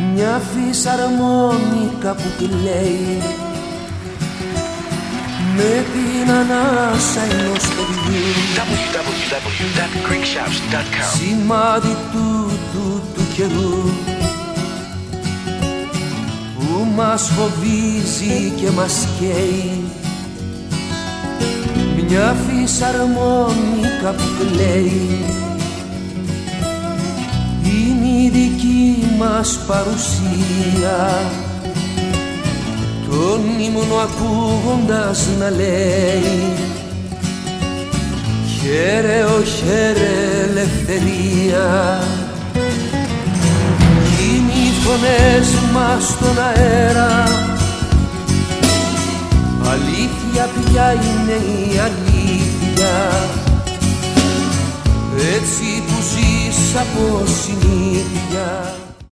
Μια φυσαρμόνικα που κλαίει με την ανάσα ενός παιδιού, σημάδι του καιρού που μας φοβίζει και μας καίει. Μια φυσαρμόνικα που κλαίει είναι η δική μας παρουσία. Τον ύμνο ακούγοντας να λέει χαίρε, ο χαίρε ελευθερία. Είναι οι φωνές μας στον αέρα, αλήθεια πια είναι η αλήθεια, έτσι που ζεις από συνήθεια.